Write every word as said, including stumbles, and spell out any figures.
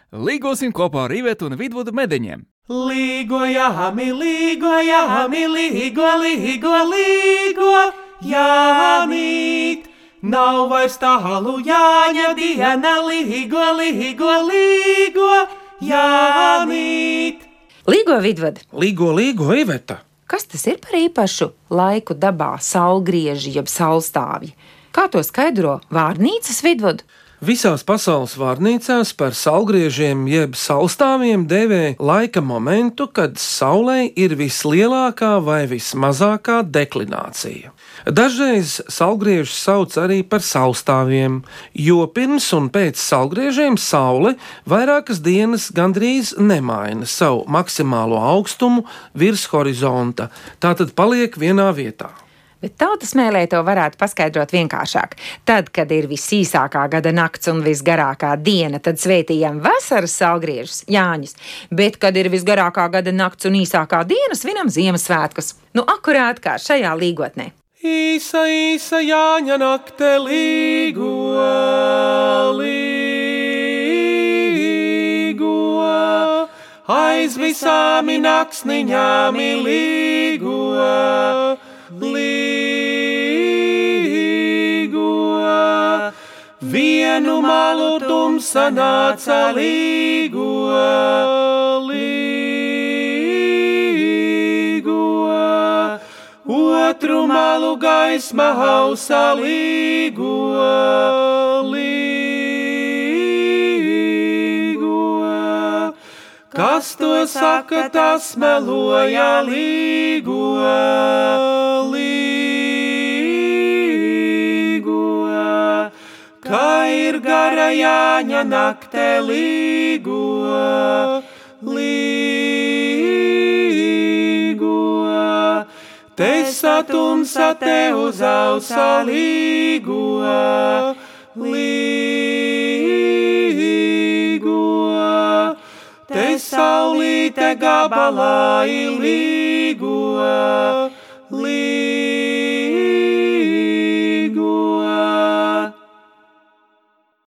Līgosim kopā ar Ivetu un Vidvudu Medeņiem. Līgojami, līgojami, līgo, līgo, līgo, Jānīt. Nav vairs tālu Jāņa diena, līgo, līgo, līgo, Jānīt. Līgo, Vidvud. Līgo, līgo, Iveta. Kas tas ir par īpašu laiku dabā saulgrieži jeb saulstāvji? Kā to skaidro vārnīcas, Vidvud? Visās pasaules vārnīcās par saulgriežiem jeb saulstāviem dēvē laika momentu, kad saulei ir vislielākā vai vismazākā deklinācija. Dažreiz saulgriežus sauc arī par saulstāviem, jo pirms un pēc saulgriežiem saule vairākas dienas gandrīz nemaina savu maksimālo augstumu virs horizonta, tātad paliek vienā vietā. Bet tautas mēlē to varētu paskaidrot vienkāršāk. Tad, kad ir visīsākā gada nakts un visgarākā diena, tad svētījam vasaras saulgriežus, Jāņus. Bet, kad ir visgarākā gada nakts un īsākā diena, svinam Ziemassvētkus. Nu, akurāt kā šajā līgotnē. Īsa, īsa Jāņa nakte līgo, līgo, aiz visāmi naksniņāmi līgo, līgo, vienu malu tumsa nāca līgo, līgo, otru malu gaisma hausa līgo, līgo, kas to saka, tas meloja līgo, līgo, kā ir gara Jāņa nakte līgo, līgo, te satumsa te uzausa līgo, līgo, te saulīte gabalā ir līgo.